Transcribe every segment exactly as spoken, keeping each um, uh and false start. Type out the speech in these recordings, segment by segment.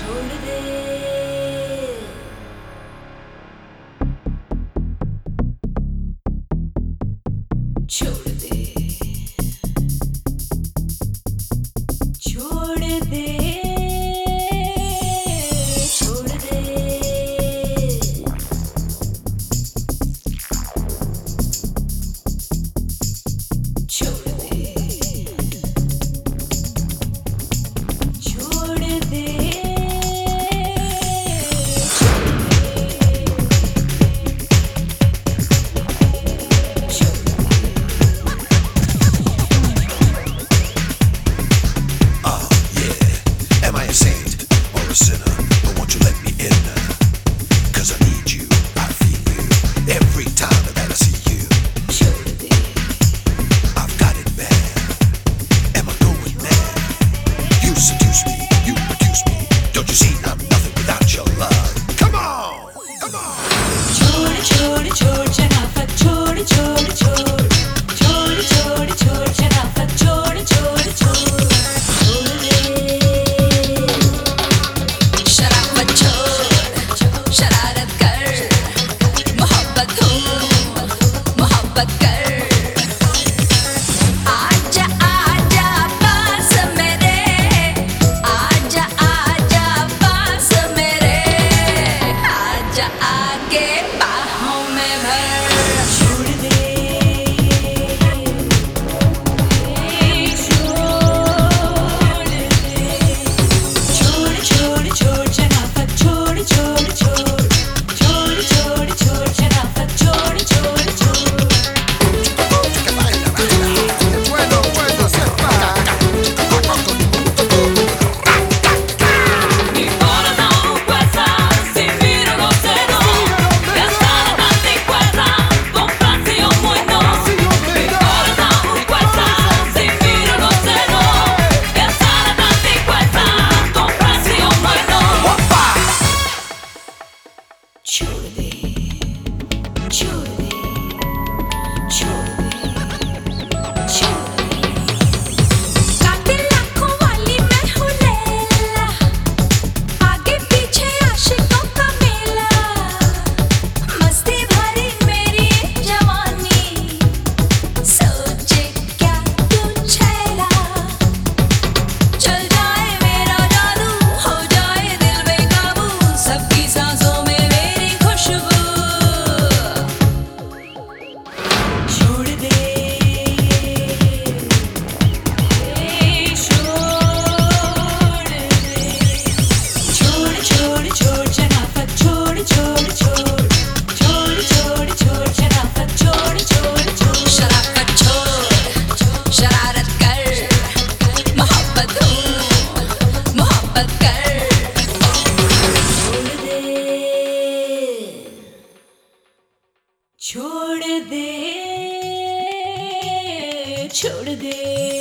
छोड़ दे छोड़ दे छोड़ दे छोड़ दे छोड़ दे छोड़ दे छोड़ दे छोड़ दे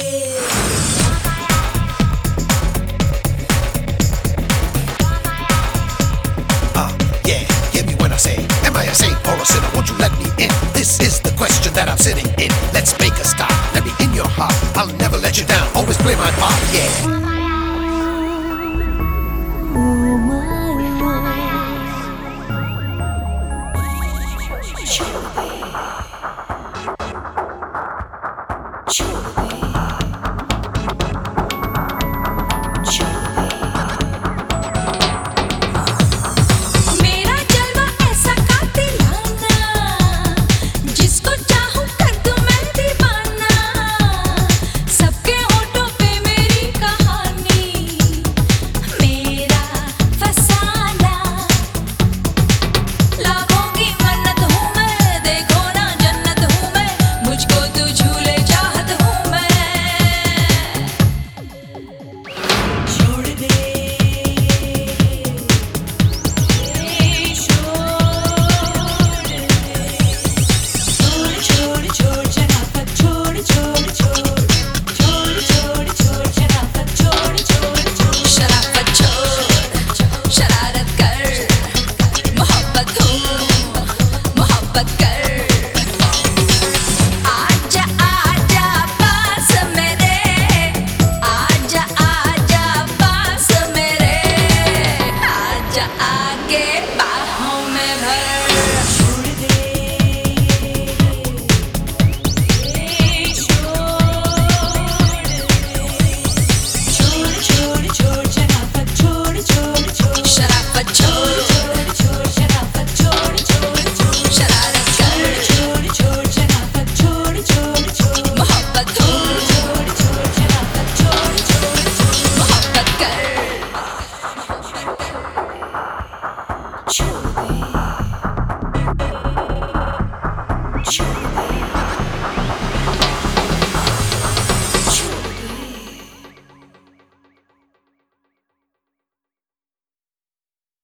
Uh, yeah, hear me when I say, am I a saint or a sinner? Won't you let me in? This is the question that I'm sitting in. Let's make a start. Let me in your heart. I'll never let you down. Always play my part, yeah. छोड़ दे छोड़